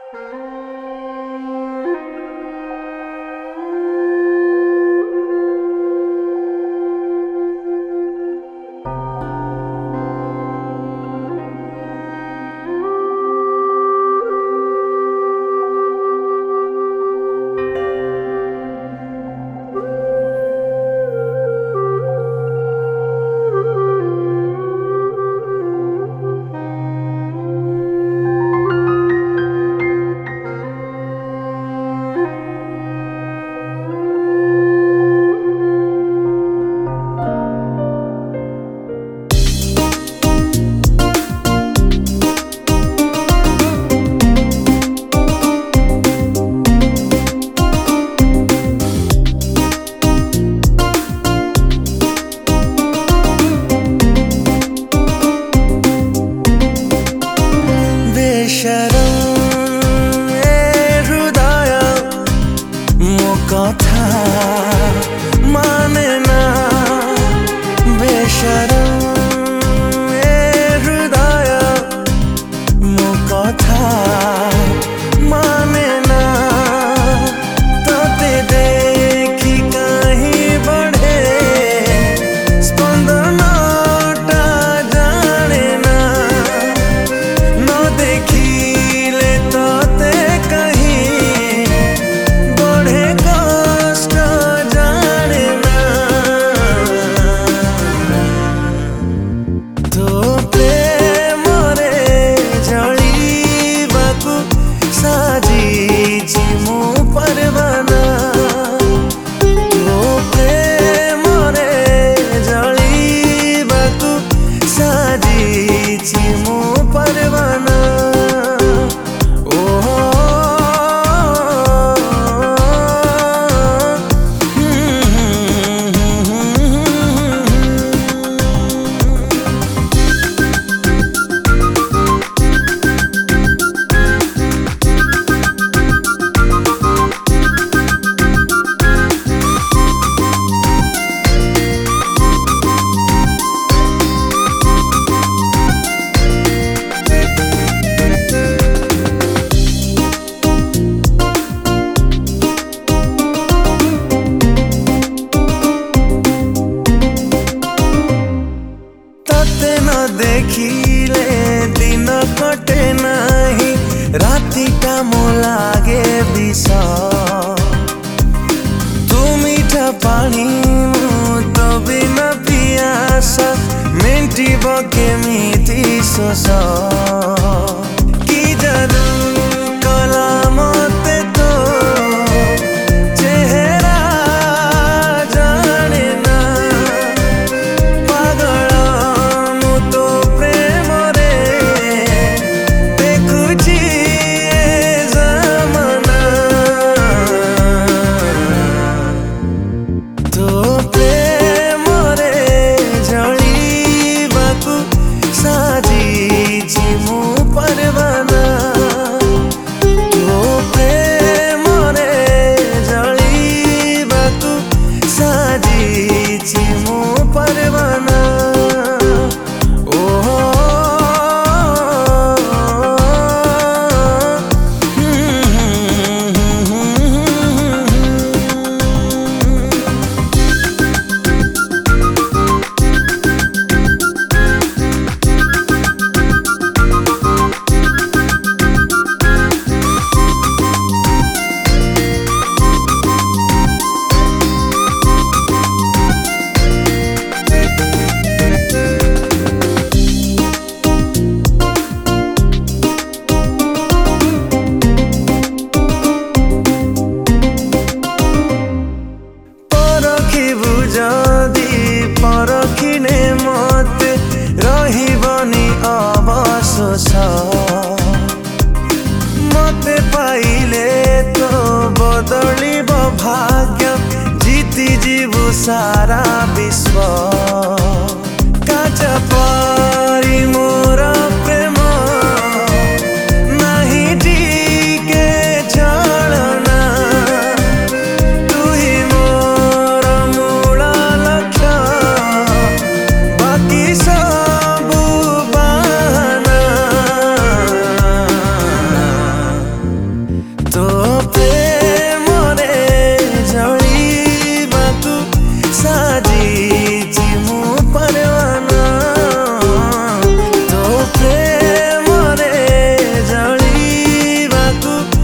कथा माने ना बेशरम हृदय मो कथा माने ना तोते देखी कहीं बढ़े स्पंदनटा जाने ना न देखिले तोते कहीं बढ़े कष्ट जाने ना तो प्रेम रे जळीबाकू साजिछि मु परवाना तो प्रेम रे जळीबाकू साजिछि मु परवाना देखिले दिन कटे नहीं रातिटा मो लागे विष तू मीठा पानी मु तो बिना पियासा मेंटिब केमिति शोष कि जादू कला मते तो चेहरा जाने ना पागल मु तो प्रेम रे देखुछि ए जमाना तो प्रेम रे जळीबाकू साजिछि मु परवाना तो प्रेम रे जळीबाकू साजिछि मु परवाना परखिने मत रहिबनी अवशोष मते पाइले तो बदलिब भाग्य जीति जीवु सारा विश्व।